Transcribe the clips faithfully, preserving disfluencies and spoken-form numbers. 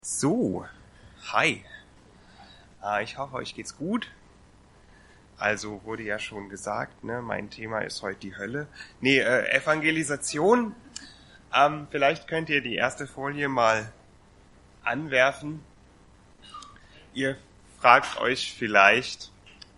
So, hi. Äh, ich hoffe, euch geht's gut. Also wurde ja schon gesagt, ne, mein Thema ist heute die Hölle. Nee, äh, Evangelisation. Ähm, vielleicht könnt ihr die erste Folie mal anwerfen. Ihr fragt euch vielleicht,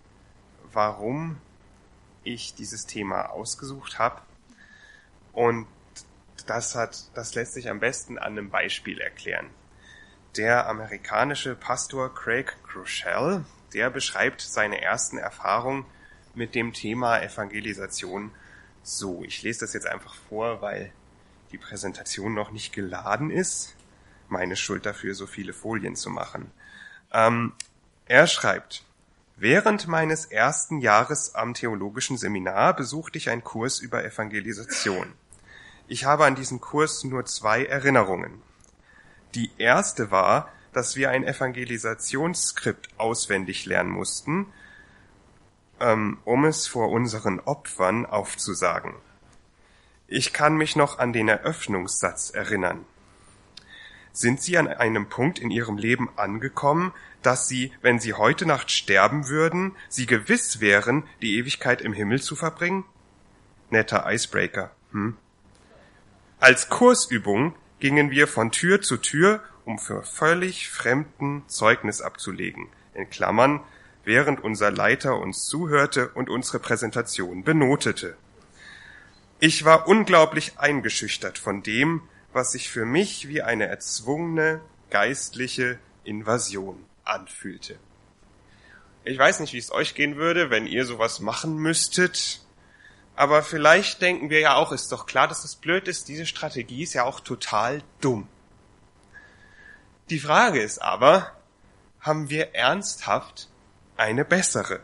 warum ich dieses Thema ausgesucht habe. Und das hat, das lässt sich am besten an einem Beispiel erklären. Der amerikanische Pastor Craig Groeschel, der beschreibt seine ersten Erfahrungen mit dem Thema Evangelisation so. Ich lese das jetzt einfach vor, weil die Präsentation noch nicht geladen ist. Meine Schuld dafür, so viele Folien zu machen. Ähm, er schreibt: Während meines ersten Jahres am theologischen Seminar besuchte ich einen Kurs über Evangelisation. Ich habe an diesem Kurs nur zwei Erinnerungen. Die erste war, dass wir ein Evangelisationsskript auswendig lernen mussten, ähm, um es vor unseren Opfern aufzusagen. Ich kann mich noch an den Eröffnungssatz erinnern. Sind Sie an einem Punkt in Ihrem Leben angekommen, dass Sie, wenn Sie heute Nacht sterben würden, Sie gewiss wären, die Ewigkeit im Himmel zu verbringen? Netter Icebreaker, hm? Als Kursübung gingen wir von Tür zu Tür, um für völlig Fremden Zeugnis abzulegen. In Klammern, während unser Leiter uns zuhörte und unsere Präsentation benotete. Ich war unglaublich eingeschüchtert von dem, was sich für mich wie eine erzwungene geistliche Invasion anfühlte. Ich weiß nicht, wie es euch gehen würde, wenn ihr sowas machen müsstet. Aber vielleicht denken wir ja auch, ist doch klar, dass das blöd ist, diese Strategie ist ja auch total dumm. Die Frage ist aber, haben wir ernsthaft eine bessere?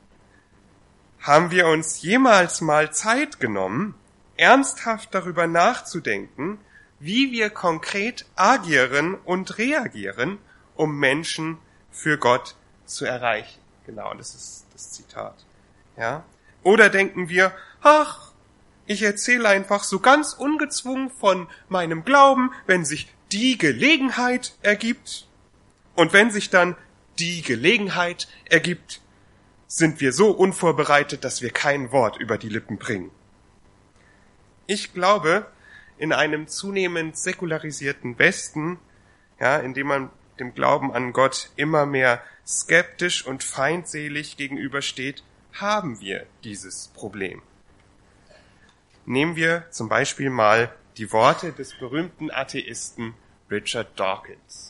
Haben wir uns jemals mal Zeit genommen, ernsthaft darüber nachzudenken, wie wir konkret agieren und reagieren, um Menschen für Gott zu erreichen? Genau, das ist das Zitat. Ja? Oder denken wir, ach, ich erzähle einfach so ganz ungezwungen von meinem Glauben, wenn sich die Gelegenheit ergibt. Und wenn sich dann die Gelegenheit ergibt, sind wir so unvorbereitet, dass wir kein Wort über die Lippen bringen. Ich glaube, in einem zunehmend säkularisierten Westen, ja, in dem man dem Glauben an Gott immer mehr skeptisch und feindselig gegenübersteht, haben wir dieses Problem. Nehmen wir zum Beispiel mal die Worte des berühmten Atheisten Richard Dawkins.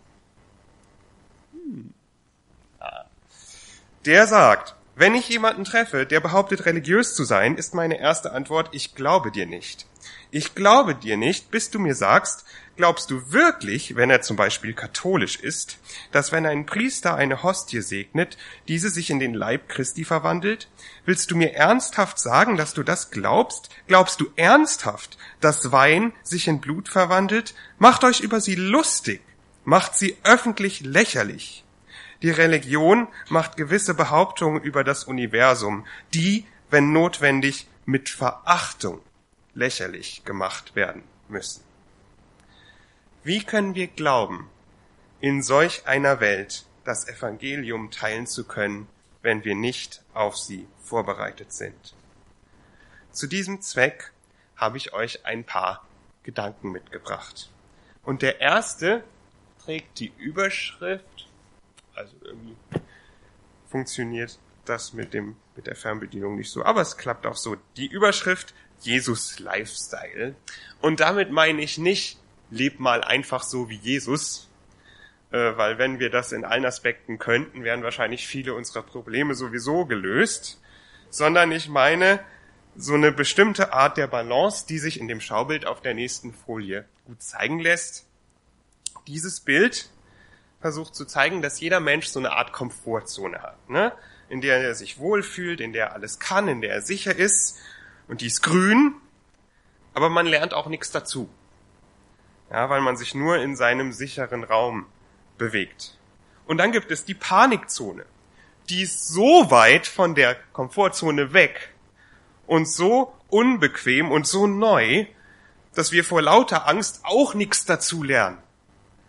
Hm. Ah. Der sagt, wenn ich jemanden treffe, der behauptet, religiös zu sein, ist meine erste Antwort, ich glaube dir nicht. Ich glaube dir nicht, bis du mir sagst, glaubst du wirklich, wenn er zum Beispiel katholisch ist, dass wenn ein Priester eine Hostie segnet, diese sich in den Leib Christi verwandelt? Willst du mir ernsthaft sagen, dass du das glaubst? Glaubst du ernsthaft, dass Wein sich in Blut verwandelt? Macht euch über sie lustig, macht sie öffentlich lächerlich. Die Religion macht gewisse Behauptungen über das Universum, die, wenn notwendig, mit Verachtung lächerlich gemacht werden müssen. Wie können wir glauben, in solch einer Welt das Evangelium teilen zu können, wenn wir nicht auf sie vorbereitet sind? Zu diesem Zweck habe ich euch ein paar Gedanken mitgebracht. Und der erste trägt die Überschrift, also irgendwie funktioniert das mit dem mit der Fernbedienung nicht so, aber es klappt auch so. Die Überschrift Jesus Lifestyle. Und damit meine ich nicht, leb mal einfach so wie Jesus, äh, weil wenn wir das in allen Aspekten könnten, wären wahrscheinlich viele unserer Probleme sowieso gelöst, sondern ich meine so eine bestimmte Art der Balance, die sich in dem Schaubild auf der nächsten Folie gut zeigen lässt. Dieses Bild versucht zu zeigen, dass jeder Mensch so eine Art Komfortzone hat, ne? In der er sich wohlfühlt, in der er alles kann, in der er sicher ist. Und die ist grün, aber man lernt auch nichts dazu. Ja, weil man sich nur in seinem sicheren Raum bewegt. Und dann gibt es die Panikzone. Die ist so weit von der Komfortzone weg und so unbequem und so neu, dass wir vor lauter Angst auch nichts dazu lernen.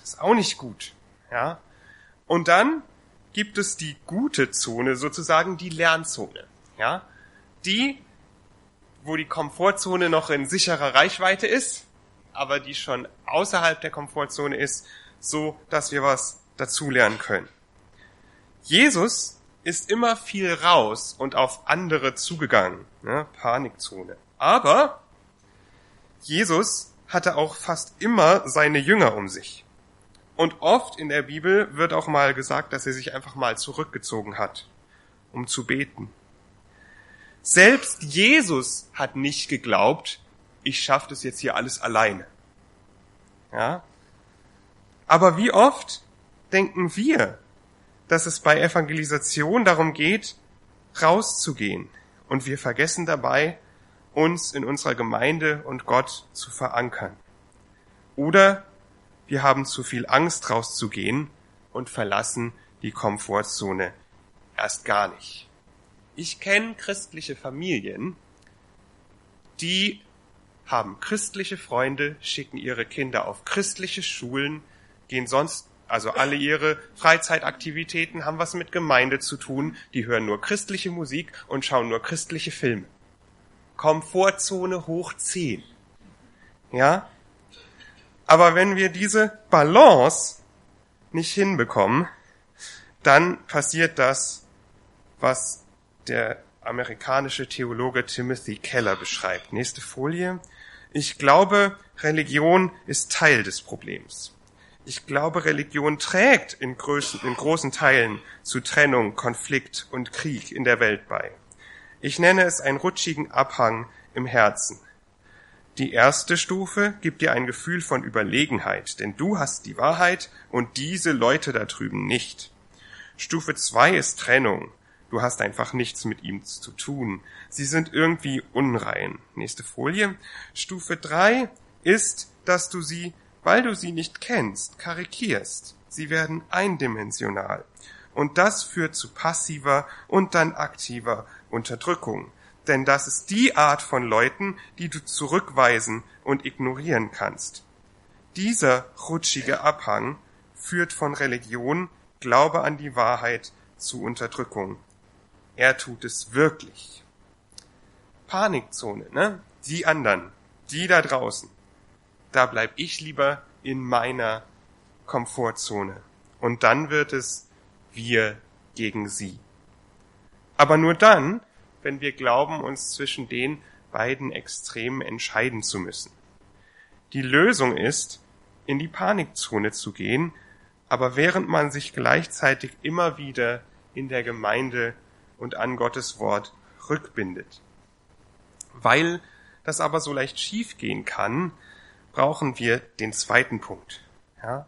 Ist auch nicht gut. Ja? Und dann gibt es die gute Zone, sozusagen die Lernzone. Ja? Die, wo die Komfortzone noch in sicherer Reichweite ist, aber die schon außerhalb der Komfortzone ist, so dass wir was dazulernen können. Jesus ist immer viel raus und auf andere zugegangen. Ne? Panikzone. Aber Jesus hatte auch fast immer seine Jünger um sich. Und oft in der Bibel wird auch mal gesagt, dass er sich einfach mal zurückgezogen hat, um zu beten. Selbst Jesus hat nicht geglaubt, ich schaffe das jetzt hier alles alleine. Ja? Aber wie oft denken wir, dass es bei Evangelisation darum geht, rauszugehen. Und wir vergessen dabei, uns in unserer Gemeinde und Gott zu verankern. Oder wir haben zu viel Angst, rauszugehen und verlassen die Komfortzone erst gar nicht. Ich kenne christliche Familien, die haben christliche Freunde, schicken ihre Kinder auf christliche Schulen, gehen sonst, also alle ihre Freizeitaktivitäten haben was mit Gemeinde zu tun, die hören nur christliche Musik und schauen nur christliche Filme. Komfortzone hoch zehn. Ja? Aber wenn wir diese Balance nicht hinbekommen, dann passiert das, was der amerikanische Theologe Timothy Keller beschreibt. Nächste Folie. Ich glaube, Religion ist Teil des Problems. Ich glaube, Religion trägt in großen, in großen Teilen zu Trennung, Konflikt und Krieg in der Welt bei. Ich nenne es einen rutschigen Abhang im Herzen. Die erste Stufe gibt dir ein Gefühl von Überlegenheit, denn du hast die Wahrheit und diese Leute da drüben nicht. Stufe zwei ist Trennung. Du hast einfach nichts mit ihm zu tun. Sie sind irgendwie unrein. Nächste Folie. Stufe drei ist, dass du sie, weil du sie nicht kennst, karikierst. Sie werden eindimensional. Und das führt zu passiver und dann aktiver Unterdrückung. Denn das ist die Art von Leuten, die du zurückweisen und ignorieren kannst. Dieser rutschige Abhang führt von Religion, Glaube an die Wahrheit, zu Unterdrückung. Er tut es wirklich. Panikzone, ne? Die anderen, die da draußen. Da bleib ich lieber in meiner Komfortzone. Und dann wird es wir gegen sie. Aber nur dann, wenn wir glauben, uns zwischen den beiden Extremen entscheiden zu müssen. Die Lösung ist, in die Panikzone zu gehen, aber während man sich gleichzeitig immer wieder in der Gemeinde und an Gottes Wort rückbindet. Weil das aber so leicht schief gehen kann, brauchen wir den zweiten Punkt. Ja,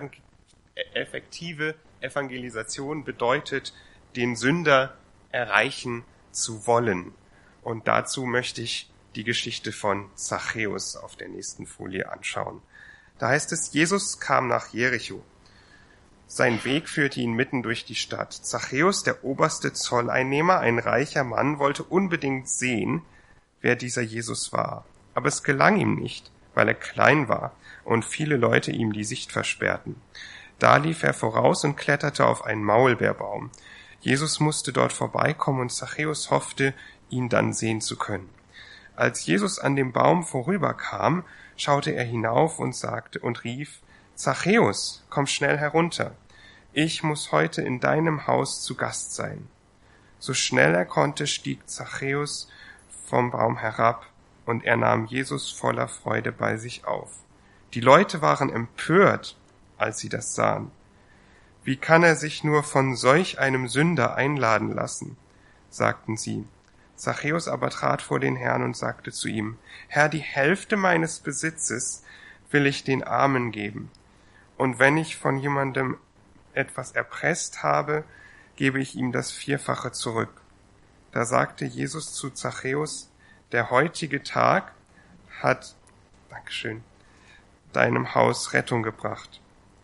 effektive Evangelisation bedeutet, den Sünder erreichen zu wollen. Und dazu möchte ich die Geschichte von Zachäus auf der nächsten Folie anschauen. Da heißt es, Jesus kam nach Jericho. Sein Weg führte ihn mitten durch die Stadt. Zachäus, der oberste Zolleinnehmer, ein reicher Mann, wollte unbedingt sehen, wer dieser Jesus war. Aber es gelang ihm nicht, weil er klein war und viele Leute ihm die Sicht versperrten. Da lief er voraus und kletterte auf einen Maulbeerbaum. Jesus musste dort vorbeikommen und Zachäus hoffte, ihn dann sehen zu können. Als Jesus an dem Baum vorüberkam, schaute er hinauf und sagte und rief, Zachäus, komm schnell herunter. Ich muss heute in deinem Haus zu Gast sein. So schnell er konnte, stieg Zachäus vom Baum herab und er nahm Jesus voller Freude bei sich auf. Die Leute waren empört, als sie das sahen. Wie kann er sich nur von solch einem Sünder einladen lassen? Sagten sie. Zachäus aber trat vor den Herrn und sagte zu ihm, Herr, die Hälfte meines Besitzes will ich den Armen geben. Und wenn ich von jemandem etwas erpresst habe, gebe ich ihm das Vierfache zurück. Da sagte Jesus zu Zachäus, der heutige Tag hat, Dankeschön, deinem Haus Rettung gebracht.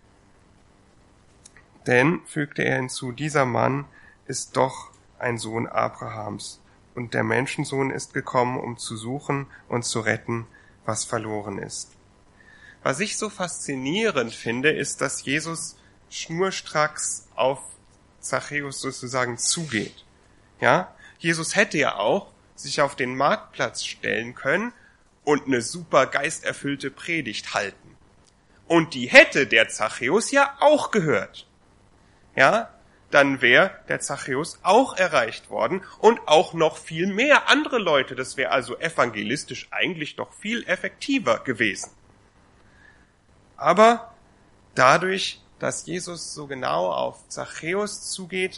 Denn, fügte er hinzu, dieser Mann ist doch ein Sohn Abrahams, und der Menschensohn ist gekommen, um zu suchen und zu retten, was verloren ist. Was ich so faszinierend finde, ist, dass Jesus schnurstracks auf Zachäus sozusagen zugeht. Ja, Jesus hätte ja auch sich auf den Marktplatz stellen können und eine super geisterfüllte Predigt halten. Und die hätte der Zachäus ja auch gehört. Ja, dann wäre der Zachäus auch erreicht worden und auch noch viel mehr andere Leute. Das wäre also evangelistisch eigentlich doch viel effektiver gewesen. Aber dadurch, dass Jesus so genau auf Zachäus zugeht,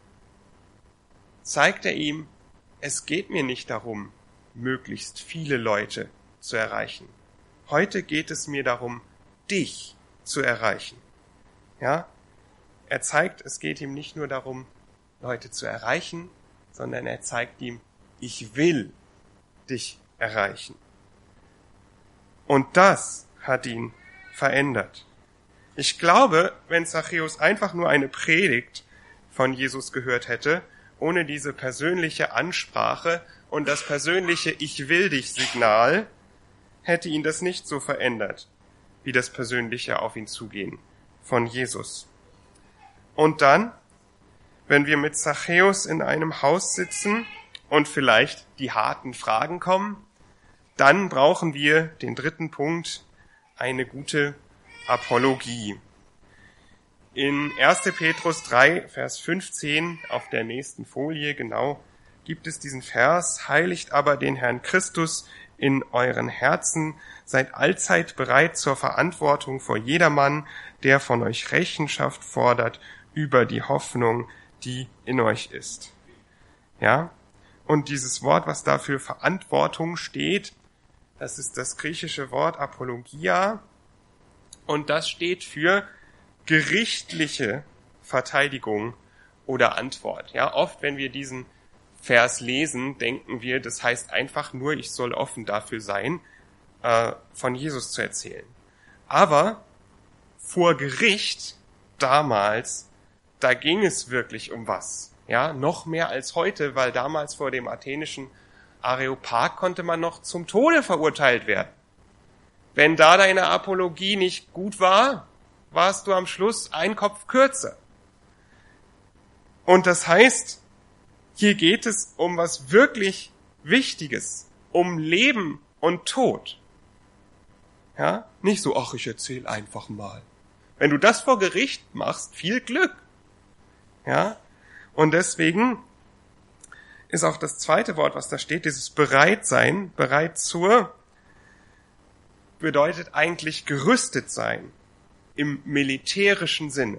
zeigt er ihm, es geht mir nicht darum, möglichst viele Leute zu erreichen. Heute geht es mir darum, dich zu erreichen. Ja? Er zeigt, es geht ihm nicht nur darum, Leute zu erreichen, sondern er zeigt ihm, ich will dich erreichen. Und das hat ihn verändert. Ich glaube, wenn Zachäus einfach nur eine Predigt von Jesus gehört hätte, ohne diese persönliche Ansprache und das persönliche Ich will dich Signal, hätte ihn das nicht so verändert, wie das persönliche auf ihn zugehen von Jesus. Und dann, wenn wir mit Zachäus in einem Haus sitzen und vielleicht die harten Fragen kommen, dann brauchen wir den dritten Punkt, eine gute Apologie. In erster Petrus drei, Vers fünfzehn, auf der nächsten Folie genau, gibt es diesen Vers, heiligt aber den Herrn Christus in euren Herzen, seid allzeit bereit zur Verantwortung vor jedermann, der von euch Rechenschaft fordert über die Hoffnung, die in euch ist. Ja? Und dieses Wort, was da für Verantwortung steht, das ist das griechische Wort Apologia, und das steht für gerichtliche Verteidigung oder Antwort. Ja, oft, wenn wir diesen Vers lesen, denken wir, das heißt einfach nur, ich soll offen dafür sein, äh, von Jesus zu erzählen. Aber vor Gericht damals, da ging es wirklich um was. Ja, noch mehr als heute, weil damals vor dem athenischen Areopag konnte man noch zum Tode verurteilt werden. Wenn da deine Apologie nicht gut war, warst du am Schluss ein Kopf kürzer. Und das heißt, hier geht es um was wirklich Wichtiges, um Leben und Tod. Ja, nicht so, ach, ich erzähl einfach mal. Wenn du das vor Gericht machst, viel Glück. Ja, und deswegen ist auch das zweite Wort, was da steht, dieses Bereitsein, bereit zur, bedeutet eigentlich gerüstet sein. Im militärischen Sinne.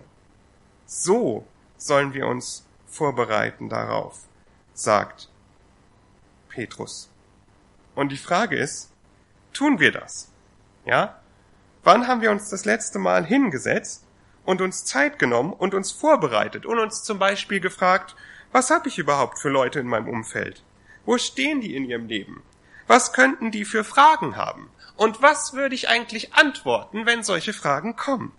So sollen wir uns vorbereiten darauf, sagt Petrus. Und die Frage ist, tun wir das? Ja? Wann haben wir uns das letzte Mal hingesetzt und uns Zeit genommen und uns vorbereitet und uns zum Beispiel gefragt, was habe ich überhaupt für Leute in meinem Umfeld? Wo stehen die in ihrem Leben? Was könnten die für Fragen haben? Und was würde ich eigentlich antworten, wenn solche Fragen kommen?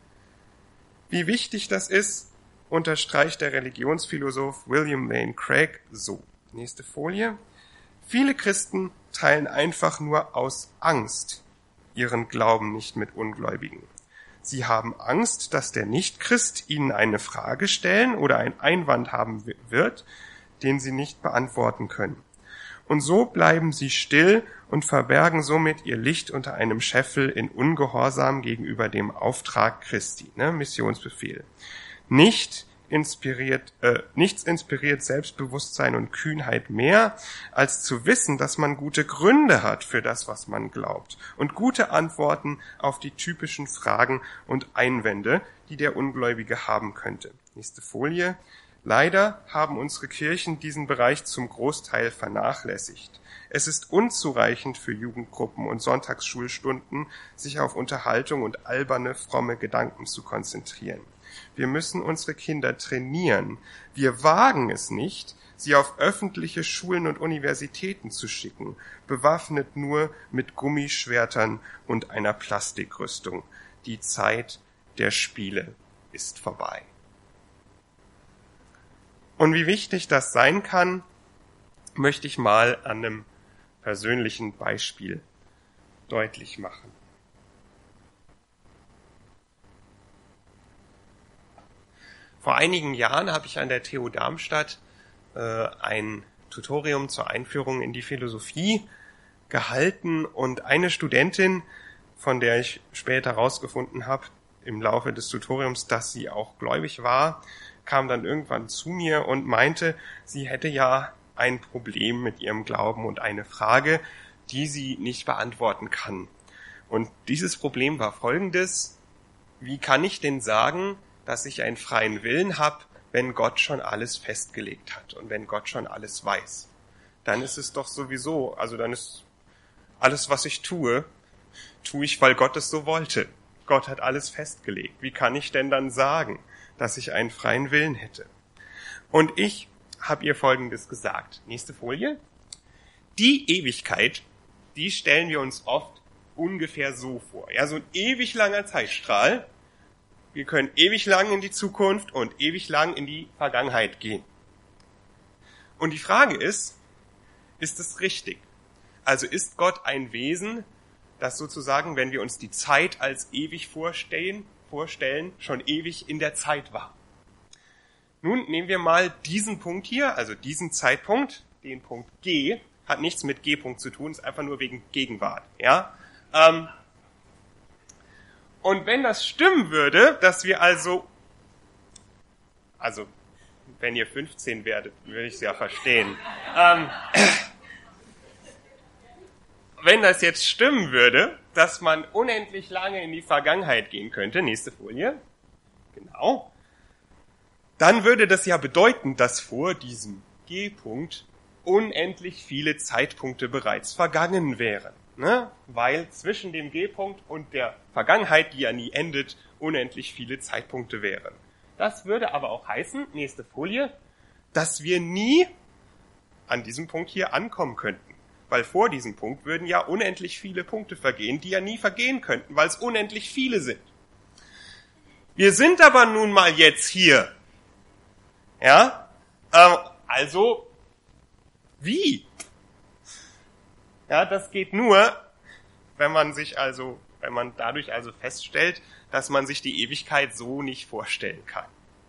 Wie wichtig das ist, unterstreicht der Religionsphilosoph William Lane Craig so. Nächste Folie. Viele Christen teilen einfach nur aus Angst ihren Glauben nicht mit Ungläubigen. Sie haben Angst, dass der Nichtchrist ihnen eine Frage stellen oder einen Einwand haben wird, den sie nicht beantworten können. Und so bleiben sie still und verbergen somit ihr Licht unter einem Scheffel in Ungehorsam gegenüber dem Auftrag Christi, ne, Missionsbefehl. Nicht inspiriert, äh, nichts inspiriert Selbstbewusstsein und Kühnheit mehr, als zu wissen, dass man gute Gründe hat für das, was man glaubt und gute Antworten auf die typischen Fragen und Einwände, die der Ungläubige haben könnte. Nächste Folie. Leider haben unsere Kirchen diesen Bereich zum Großteil vernachlässigt. Es ist unzureichend für Jugendgruppen und Sonntagsschulstunden, sich auf Unterhaltung und alberne, fromme Gedanken zu konzentrieren. Wir müssen unsere Kinder trainieren. Wir wagen es nicht, sie auf öffentliche Schulen und Universitäten zu schicken, bewaffnet nur mit Gummischwertern und einer Plastikrüstung. Die Zeit der Spiele ist vorbei. Und wie wichtig das sein kann, möchte ich mal an einem persönlichen Beispiel deutlich machen. Vor einigen Jahren habe ich an der T U Darmstadt äh, ein Tutorium zur Einführung in die Philosophie gehalten und eine Studentin, von der ich später herausgefunden habe im Laufe des Tutoriums, dass sie auch gläubig war, kam dann irgendwann zu mir und meinte, sie hätte ja ein Problem mit ihrem Glauben und eine Frage, die sie nicht beantworten kann. Und dieses Problem war folgendes: Wie kann ich denn sagen, dass ich einen freien Willen habe, wenn Gott schon alles festgelegt hat und wenn Gott schon alles weiß? Dann ist es doch sowieso, also dann ist alles, was ich tue, tue ich, weil Gott es so wollte. Gott hat alles festgelegt. Wie kann ich denn dann sagen, dass ich einen freien Willen hätte? Und ich habe ihr Folgendes gesagt. Nächste Folie. Die Ewigkeit, die stellen wir uns oft ungefähr so vor. Ja, so ein ewig langer Zeitstrahl. Wir können ewig lang in die Zukunft und ewig lang in die Vergangenheit gehen. Und die Frage ist, ist es richtig? Also ist Gott ein Wesen, das sozusagen, wenn wir uns die Zeit als ewig vorstellen, vorstellen, schon ewig in der Zeit war? Nun nehmen wir mal diesen Punkt hier, also diesen Zeitpunkt, den Punkt G, hat nichts mit G-Punkt zu tun, ist einfach nur wegen Gegenwart. Ja? Ähm, und wenn das stimmen würde, dass wir also, also wenn ihr fünfzehn werdet, würde ich es ja verstehen. Ähm, wenn das jetzt stimmen würde, dass man unendlich lange in die Vergangenheit gehen könnte, nächste Folie, genau, dann würde das ja bedeuten, dass vor diesem G-Punkt unendlich viele Zeitpunkte bereits vergangen wären, ne? Weil zwischen dem G-Punkt und der Vergangenheit, die ja nie endet, unendlich viele Zeitpunkte wären. Das würde aber auch heißen, nächste Folie, dass wir nie an diesem Punkt hier ankommen könnten. Weil vor diesem Punkt würden ja unendlich viele Punkte vergehen, die ja nie vergehen könnten, weil es unendlich viele sind. Wir sind aber nun mal jetzt hier. Ja, ähm, also, wie? Ja, das geht nur, wenn man sich also, wenn man dadurch also feststellt, dass man sich die Ewigkeit so nicht vorstellen kann.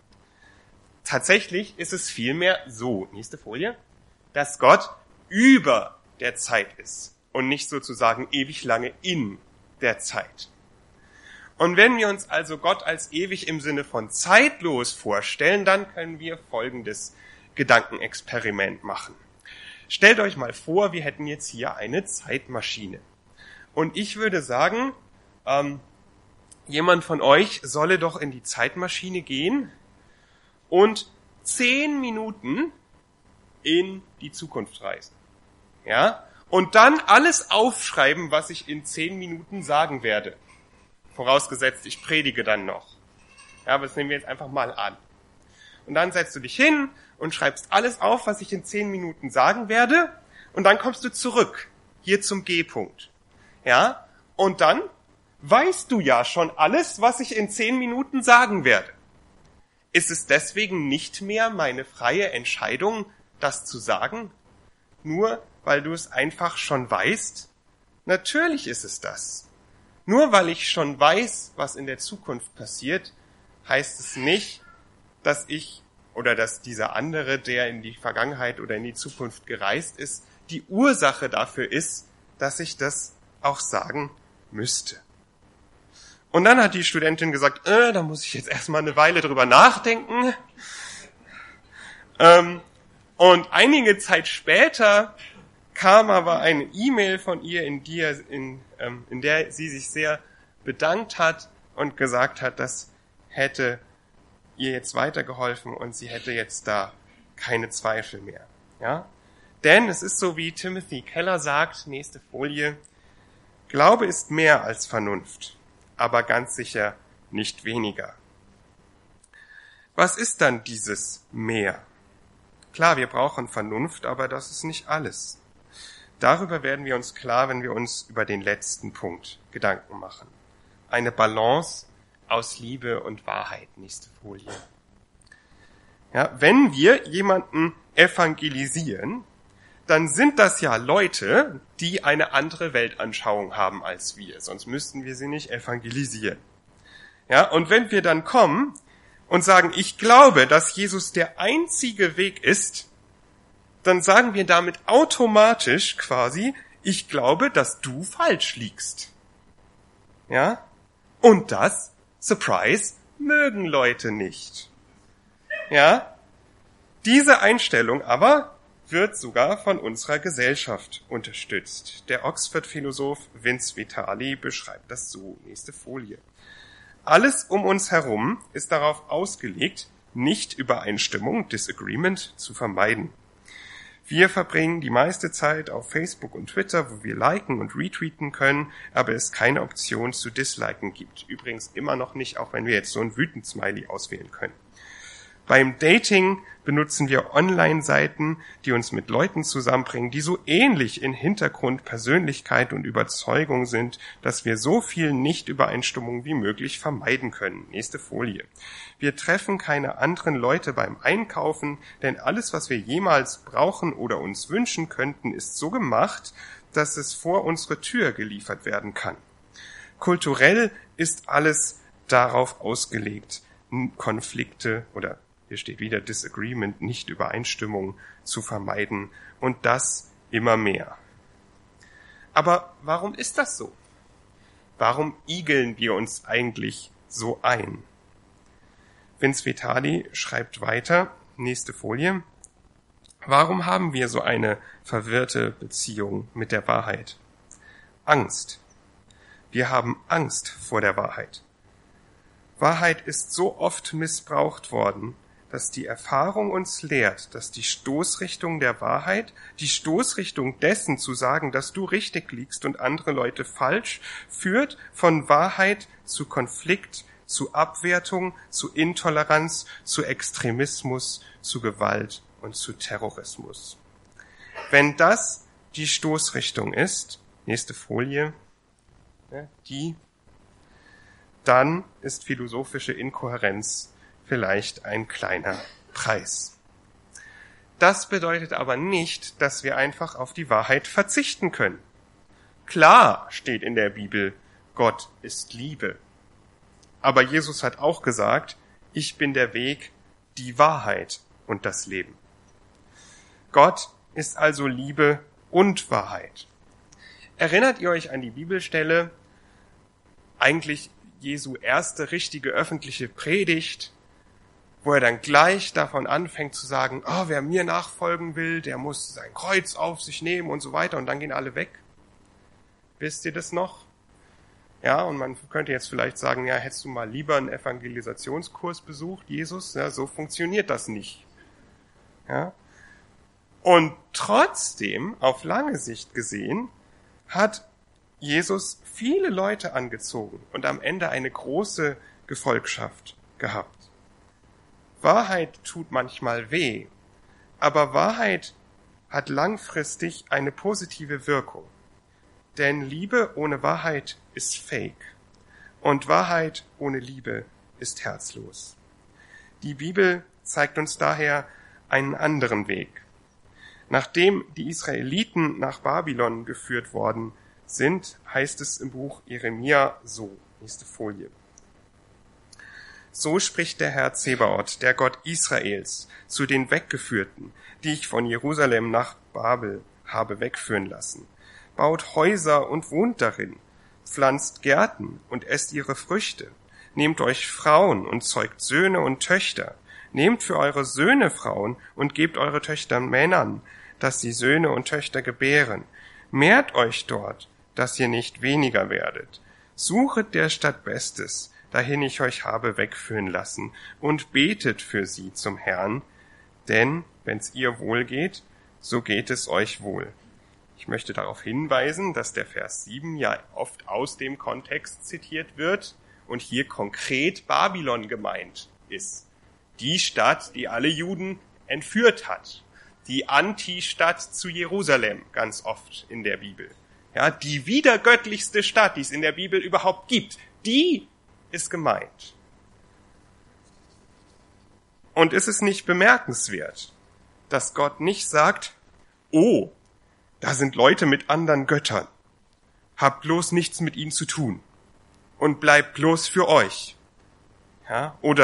Tatsächlich ist es vielmehr so, nächste Folie, dass Gott über der Zeit ist und nicht sozusagen ewig lange in der Zeit. Und wenn wir uns also Gott als ewig im Sinne von zeitlos vorstellen, dann können wir folgendes Gedankenexperiment machen. Stellt euch mal vor, wir hätten jetzt hier eine Zeitmaschine. Und ich würde sagen, ähm, jemand von euch solle doch in die Zeitmaschine gehen und zehn Minuten in die Zukunft reisen. Ja? Und dann alles aufschreiben, was ich in zehn Minuten sagen werde. Vorausgesetzt, ich predige dann noch. Ja, aber das nehmen wir jetzt einfach mal an. Und dann setzt du dich hin und schreibst alles auf, was ich in zehn Minuten sagen werde. Und dann kommst du zurück, hier zum G-Punkt. Ja? Und dann weißt du ja schon alles, was ich in zehn Minuten sagen werde. Ist es deswegen nicht mehr meine freie Entscheidung, das zu sagen? Nur weil du es einfach schon weißt? Natürlich ist es das. Nur weil ich schon weiß, was in der Zukunft passiert, heißt es nicht, dass ich oder dass dieser andere, der in die Vergangenheit oder in die Zukunft gereist ist, die Ursache dafür ist, dass ich das auch sagen müsste. Und dann hat die Studentin gesagt, äh, da muss ich jetzt erstmal eine Weile drüber nachdenken. Ähm, und einige Zeit später kam aber eine E-Mail von ihr, in, die, in, ähm, in der sie sich sehr bedankt hat und gesagt hat, das hätte ihr jetzt weitergeholfen und sie hätte jetzt da keine Zweifel mehr. Ja? Denn es ist so, wie Timothy Keller sagt, nächste Folie, Glaube ist mehr als Vernunft, aber ganz sicher nicht weniger. Was ist dann dieses Mehr? Klar, wir brauchen Vernunft, aber das ist nicht alles. Darüber werden wir uns klar, wenn wir uns über den letzten Punkt Gedanken machen. Eine Balance aus Liebe und Wahrheit. Nächste Folie. Ja, wenn wir jemanden evangelisieren, dann sind das ja Leute, die eine andere Weltanschauung haben als wir. Sonst müssten wir sie nicht evangelisieren. Ja, und wenn wir dann kommen und sagen, ich glaube, dass Jesus der einzige Weg ist, dann sagen wir damit automatisch quasi, ich glaube, dass du falsch liegst. Ja? Und das, surprise, mögen Leute nicht. Ja? Diese Einstellung aber wird sogar von unserer Gesellschaft unterstützt. Der Oxford-Philosoph Vince Vitali beschreibt das so. Nächste Folie. Alles um uns herum ist darauf ausgelegt, Nicht-Übereinstimmung, Disagreement, zu vermeiden. Wir verbringen die meiste Zeit auf Facebook und Twitter, wo wir liken und retweeten können, aber es keine Option zu disliken gibt. Übrigens immer noch nicht, auch wenn wir jetzt so ein Wütend-Smiley auswählen können. Beim Dating benutzen wir Online-Seiten, die uns mit Leuten zusammenbringen, die so ähnlich in Hintergrund, Persönlichkeit und Überzeugung sind, dass wir so viel Nicht-Übereinstimmung wie möglich vermeiden können. Nächste Folie. Wir treffen keine anderen Leute beim Einkaufen, denn alles, was wir jemals brauchen oder uns wünschen könnten, ist so gemacht, dass es vor unsere Tür geliefert werden kann. Kulturell ist alles darauf ausgelegt, Konflikte oder hier steht wieder Disagreement, Nicht-Übereinstimmung zu vermeiden und das immer mehr. Aber warum ist das so? Warum igeln wir uns eigentlich so ein? Vince Vitali schreibt weiter, nächste Folie. Warum haben wir so eine verwirrte Beziehung mit der Wahrheit? Angst. Wir haben Angst vor der Wahrheit. Wahrheit ist so oft missbraucht worden, dass die Erfahrung uns lehrt, dass die Stoßrichtung der Wahrheit, die Stoßrichtung dessen zu sagen, dass du richtig liegst und andere Leute falsch, führt von Wahrheit zu Konflikt, zu Abwertung, zu Intoleranz, zu Extremismus, zu Gewalt und zu Terrorismus. Wenn das die Stoßrichtung ist, nächste Folie, die, dann ist philosophische Inkohärenz vielleicht ein kleiner Preis. Das bedeutet aber nicht, dass wir einfach auf die Wahrheit verzichten können. Klar steht in der Bibel, Gott ist Liebe. Aber Jesus hat auch gesagt, ich bin der Weg, die Wahrheit und das Leben. Gott ist also Liebe und Wahrheit. Erinnert ihr euch an die Bibelstelle, eigentlich Jesu erste richtige öffentliche Predigt, wo er dann gleich davon anfängt zu sagen, oh, wer mir nachfolgen will, der muss sein Kreuz auf sich nehmen und so weiter, und dann gehen alle weg. Wisst ihr das noch? Ja, und man könnte jetzt vielleicht sagen, ja, hättest du mal lieber einen Evangelisationskurs besucht, Jesus? Ja, so funktioniert das nicht. Ja? Und trotzdem, auf lange Sicht gesehen, hat Jesus viele Leute angezogen und am Ende eine große Gefolgschaft gehabt. Wahrheit tut manchmal weh, aber Wahrheit hat langfristig eine positive Wirkung. Denn Liebe ohne Wahrheit ist fake und Wahrheit ohne Liebe ist herzlos. Die Bibel zeigt uns daher einen anderen Weg. Nachdem die Israeliten nach Babylon geführt worden sind, heißt es im Buch Jeremia so. Nächste Folie. So spricht der Herr Zebaoth, der Gott Israels, zu den Weggeführten, die ich von Jerusalem nach Babel habe wegführen lassen. Baut Häuser und wohnt darin, pflanzt Gärten und esst ihre Früchte. Nehmt euch Frauen und zeugt Söhne und Töchter. Nehmt für eure Söhne Frauen und gebt eure Töchter Männern, dass sie Söhne und Töchter gebären. Mehrt euch dort, dass ihr nicht weniger werdet. Suchet der Stadt Bestes, dahin ich euch habe wegführen lassen, und betet für sie zum Herrn, denn wenn's ihr wohl geht, so geht es euch wohl. Ich möchte darauf hinweisen, dass der Vers sieben ja oft aus dem Kontext zitiert wird und hier konkret Babylon gemeint ist. Die Stadt, die alle Juden entführt hat. Die Anti-Stadt zu Jerusalem, ganz oft in der Bibel. Ja, die wiedergöttlichste Stadt, die es in der Bibel überhaupt gibt, die ist gemeint. Und ist es nicht bemerkenswert, dass Gott nicht sagt, oh, da sind Leute mit anderen Göttern, habt bloß nichts mit ihnen zu tun und bleibt bloß für euch. Ja, oder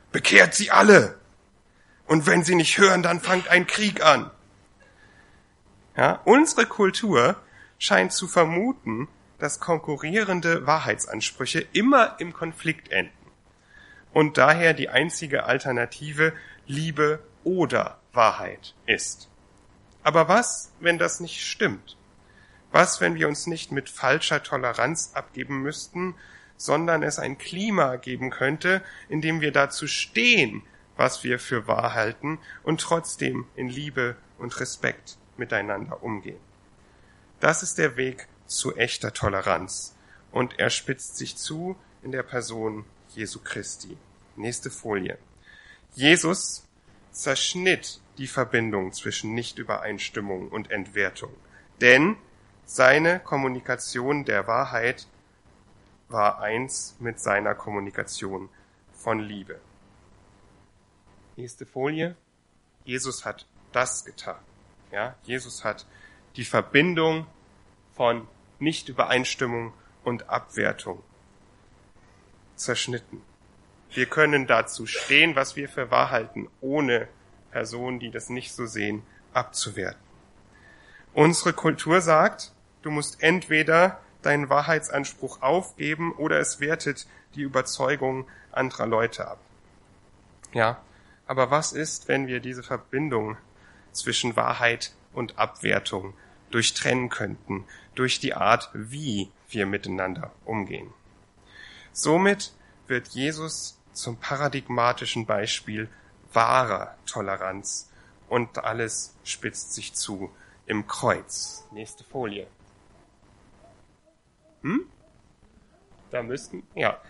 bekehrt sie alle. Und wenn sie nicht hören, dann fängt ein Krieg an. Ja, unsere Kultur scheint zu vermuten, dass konkurrierende Wahrheitsansprüche immer im Konflikt enden. Und daher die einzige Alternative Liebe oder Wahrheit ist. Aber was, wenn das nicht stimmt? Was, wenn wir uns nicht mit falscher Toleranz abgeben müssten, sondern es ein Klima geben könnte, in dem wir dazu stehen, was wir für wahr halten und trotzdem in Liebe und Respekt miteinander umgehen? Das ist der Weg zu echter Toleranz und er spitzt sich zu in der Person Jesu Christi. Nächste Folie. Jesus zerschnitt die Verbindung zwischen Nichtübereinstimmung und Entwertung, denn seine Kommunikation der Wahrheit war eins mit seiner Kommunikation von Liebe. Nächste Folie. Jesus hat das getan. Ja, Jesus hat die Verbindung von Nichtübereinstimmung und Abwertung zerschnitten. Wir können dazu stehen, was wir für wahr halten, ohne Personen, die das nicht so sehen, abzuwerten. Unsere Kultur sagt, du musst entweder deinen Wahrheitsanspruch aufgeben oder es wertet die Überzeugung anderer Leute ab. Ja, aber was ist, wenn wir diese Verbindung zwischen Wahrheit und Abwertung durchtrennen könnten, durch die Art, wie wir miteinander umgehen? Somit wird Jesus zum paradigmatischen Beispiel wahrer Toleranz und alles spitzt sich zu im Kreuz. Nächste Folie. Hm? Da müssten, ja.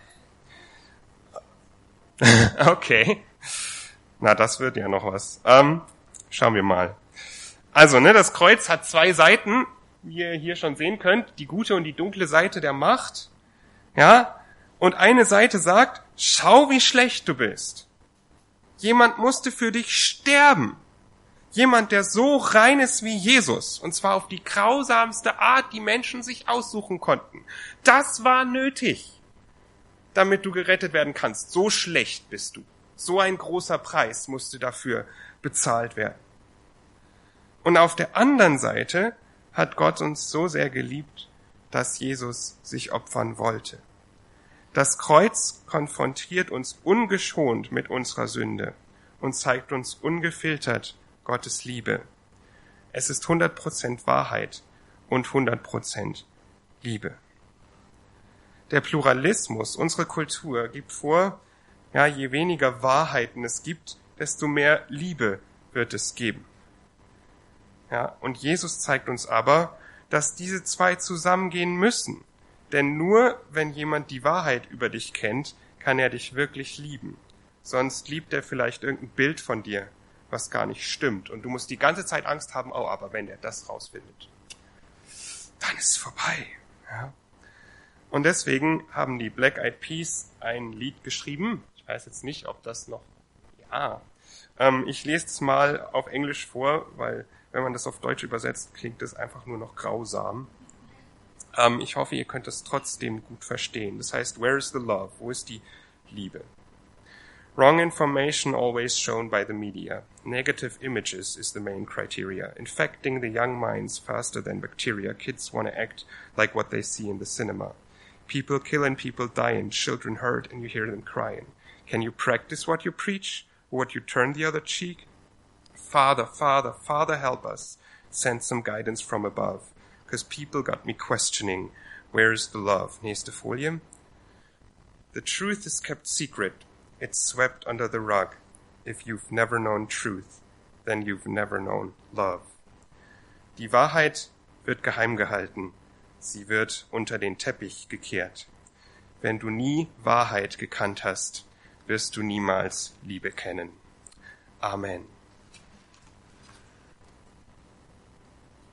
Okay. Na, das wird ja noch was. Ähm, schauen wir mal. Also, ne, das Kreuz hat zwei Seiten, wie ihr hier schon sehen könnt, die gute und die dunkle Seite der Macht. Ja, und eine Seite sagt, schau, wie schlecht du bist. Jemand musste für dich sterben. Jemand, der so rein ist wie Jesus, und zwar auf die grausamste Art, die Menschen sich aussuchen konnten. Das war nötig, damit du gerettet werden kannst. So schlecht bist du. So ein großer Preis musste dafür bezahlt werden. Und auf der anderen Seite hat Gott uns so sehr geliebt, dass Jesus sich opfern wollte. Das Kreuz konfrontiert uns ungeschont mit unserer Sünde und zeigt uns ungefiltert Gottes Liebe. Es ist hundert Prozent Wahrheit und hundert Prozent Liebe. Der Pluralismus, unsere Kultur, gibt vor, ja, je weniger Wahrheiten es gibt, desto mehr Liebe wird es geben. Ja, und Jesus zeigt uns aber, dass diese zwei zusammengehen müssen. Denn nur wenn jemand die Wahrheit über dich kennt, kann er dich wirklich lieben. Sonst liebt er vielleicht irgendein Bild von dir, was gar nicht stimmt. Und du musst die ganze Zeit Angst haben, oh, aber wenn er das rausfindet, dann ist es vorbei. Ja. Und deswegen haben die Black Eyed Peas ein Lied geschrieben. Ich weiß jetzt nicht, ob das noch... Ja, ähm, ich lese es mal auf Englisch vor, weil wenn man das auf Deutsch übersetzt, klingt es einfach nur noch grausam. Ähm, ich hoffe, ihr könnt es trotzdem gut verstehen. Das heißt, where is the love? Wo ist die Liebe? Wrong information always shown by the media. Negative images is the main criteria. Infecting the young minds faster than bacteria. Kids want to act like what they see in the cinema. People kill and people die and children hurt and you hear them crying. Can you practice what you preach or what you turn the other cheek? Father, Father, Father, help us. Send some guidance from above. Because people got me questioning, where is the love? Nächste Folie. The truth is kept secret. It's swept under the rug. If you've never known truth, then you've never known love. Die Wahrheit wird geheim gehalten. Sie wird unter den Teppich gekehrt. Wenn du nie Wahrheit gekannt hast, wirst du niemals Liebe kennen. Amen.